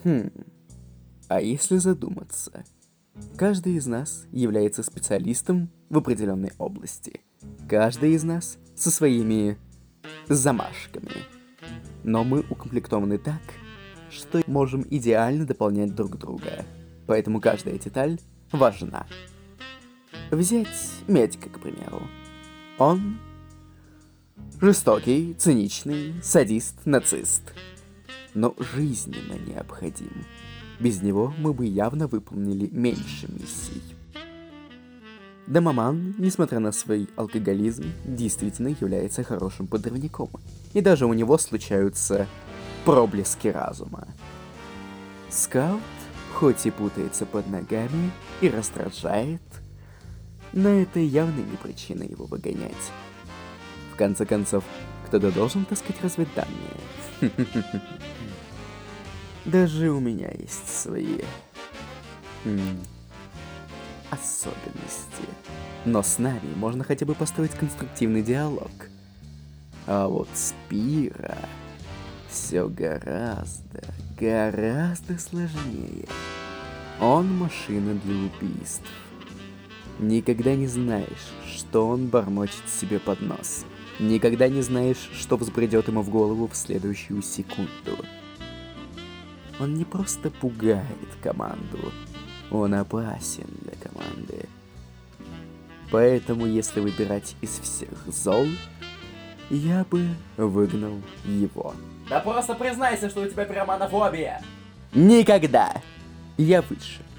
А если задуматься, каждый из нас является специалистом в определенной области. Каждый из нас со своими замашками. Но мы укомплектованы так, что можем идеально дополнять друг друга. Поэтому каждая деталь важна. Взять медика, к примеру. Он жестокий, циничный, садист, нацист. Но жизненно необходим. Без него мы бы явно выполнили меньше миссий. Домоман, несмотря на свой алкоголизм, действительно является хорошим подрывником. И даже у него случаются проблески разума. Скаут, хоть и путается под ногами и раздражает, но это явно не причина его выгонять. В конце концов, кто-то должен таскать разведданные. Даже у меня есть свои особенности. Но с нами можно хотя бы построить конструктивный диалог. А вот с Пира все гораздо сложнее. Он машина для убийств. Никогда не знаешь, что он бормочет себе под нос. Никогда не знаешь, что взбредет ему в голову в следующую секунду. Он не просто пугает команду, он опасен для команды. Поэтому, если выбирать из всех зол, я бы выгнал его. Да просто признайся, что у тебя пироманофобия! Никогда! Я выше.